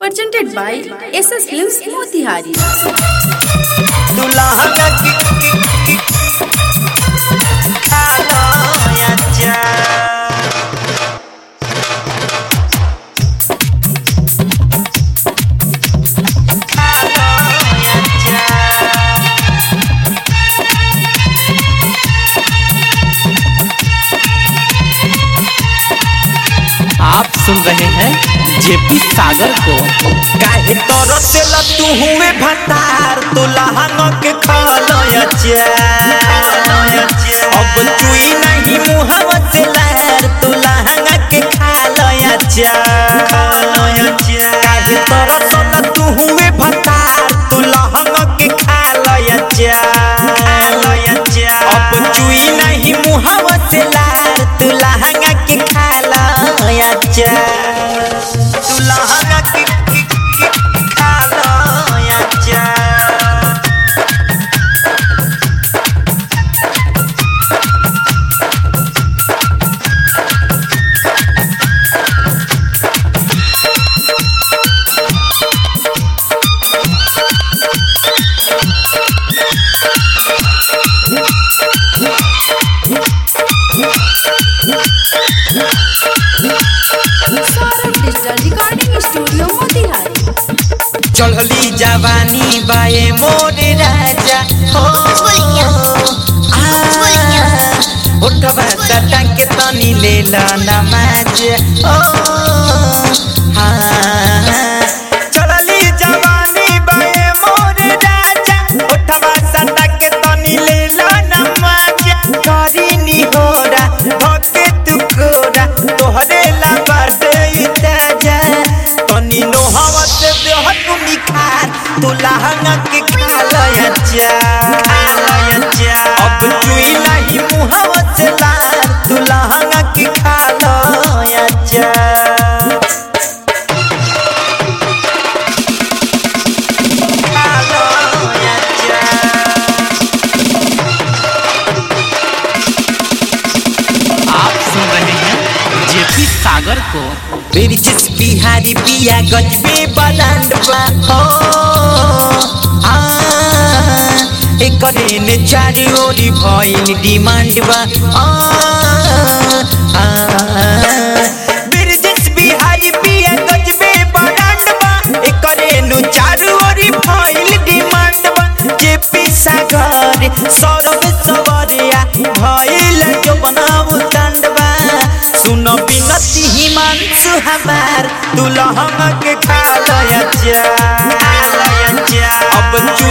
presented by SS Films Motihari. आप सुन रहे हैं जेपी सागर को। काहे तरसेला तू हुए भतार तो लहंगा के खालया अब चुई नहीं मुहवा से लहर तो लहंगा के खालया काहे तरसेला तू हुए भतार तो लहंगा के खालया अब चुई नहीं मुहवा से लहर तो लहंगा के खालया तू लहंगा के Recording Studio Motihari. चढ़ली जवानी बाए मोरे राजा हो उठवा सटा के तनी ले ला नमाज ओ चढ़ली जवानी बाए मोरे राजा उठवा सटा के तनी ले ला नमाज करी नी होरा भके तू कोरा तोहरे ला बाटे इताजा तनी नो हवा से तू लहंगा के खालया अब चुई नहीं मुहवा से लार तू लहंगा के खालया आप सुन रहे हैं जेपी सागर को। बिरजिस बिहारी पिया गजबे बलांडवा हो एकरे ने चारी ओरी भइल डिमांड बा बिरजिस बिहारी पिया गजबे बलांडवा एकरे नु चारी ओरी भइल डिमांड बा जेपी सागर सौरभ सवरिया भइल जो बनाऊ तांडवा सुन बिनती हिमांशु हमार तू लहंगा के खालया अब